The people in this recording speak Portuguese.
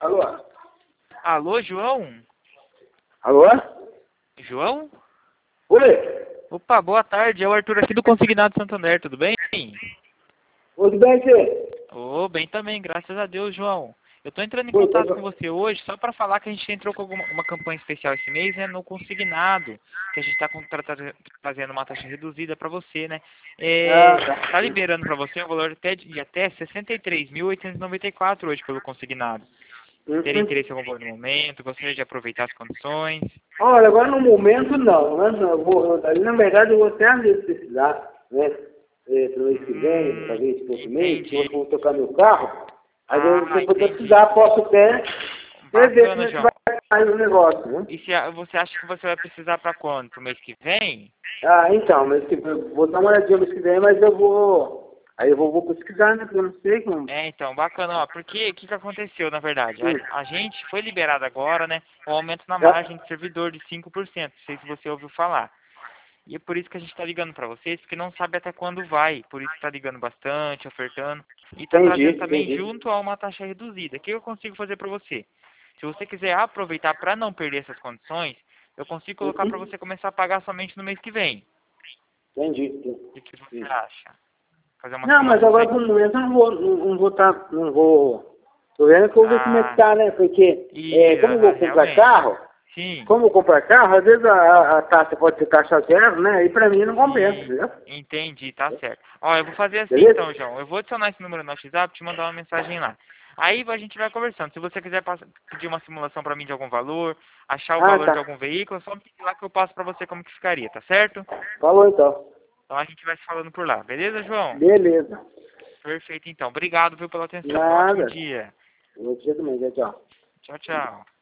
Alô? Alô, João? Alô? João? Oi? Opa, boa tarde. É o Arthur aqui do Consignado Santander, tudo bem? Tudo bem, você? Ô, bem também, graças a Deus, João. Eu tô entrando em Oi, contato com você hoje só para falar que a gente entrou com uma campanha especial esse mês, né, no Consignado, que a gente está trazendo uma taxa reduzida para você, né? Tá. Tá liberando para você um valor de até 63.894 hoje pelo Consignado. Teria interesse em algum valor no momento? Gostaria de aproveitar as condições? Olha, agora no momento não, né? Na verdade eu vou até às vezes precisar, né? Pro mês que vem, talvez pro outro mês, que eu vou tocar meu carro. Aí se eu precisar, posso até ver como Bacana, é que João. vai sair o negócio, né? E você acha que você vai precisar para quando? Pro mês que vem? Ah, então, mês que vem, eu vou dar uma olhadinha mês que vem, mas eu vou. Aí eu vou pesquisar, né? Porque eu não sei como. Então, bacana, ó, porque o que aconteceu, na verdade? Hum. A gente foi liberado agora, né, um aumento na Tá. margem de servidor de 5%, não sei se você ouviu falar. E é por isso que a gente está ligando para vocês, porque não sabe até quando vai, por isso está ligando bastante, ofertando, e está trazendo também Entendi. junto a uma taxa reduzida. O que eu consigo fazer para você? Se você quiser aproveitar para não perder essas condições, eu consigo colocar para Uhum. você começar a pagar somente no mês que vem. Entendi. O que você acha? Fazer uma Não, mas simulação agora bem... por momento eu não vou. Tô vendo que eu vou ver como é que Ah, tá, né? Porque como eu vou comprar realmente. carro, Sim. às vezes a taxa pode ser taxa zero, né? E pra mim não compensa, Sim, entendeu? entendi, tá certo. Ó, eu vou fazer assim Beleza? então, João. Eu vou adicionar esse número no WhatsApp, te mandar uma mensagem lá. Aí a gente vai conversando. Se você quiser pedir uma simulação pra mim de algum valor, achar o Ah, valor de tá. algum veículo, é só me pedir lá que eu passo pra você como que ficaria, tá certo? Falou então. Então a gente vai se falando por lá, beleza, João? Beleza. Perfeito então. Obrigado, viu, pela atenção. Tenha um ótimo Nada. dia. Eu te também, tchau. Tchau, tchau.